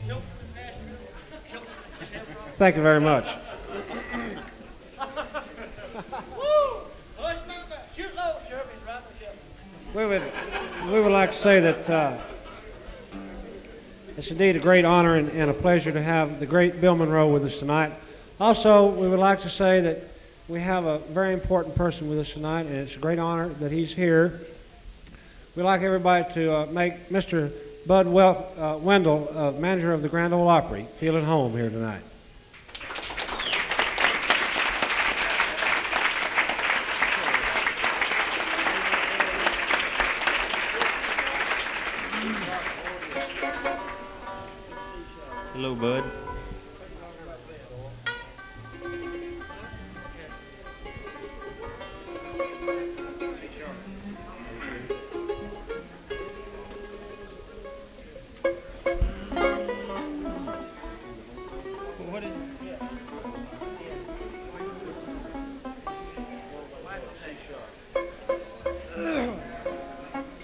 Thank you very much. We would like to say that it's indeed a great honor and a pleasure to have the great Bill Monroe with us tonight. Also, we would like to say that we have a very important person with us tonight, and it's a great honor that he's here. We'd like everybody to make Mr. Bud Wendell, manager of the Grand Ole Opry, feel at home here tonight. Hello, Bud.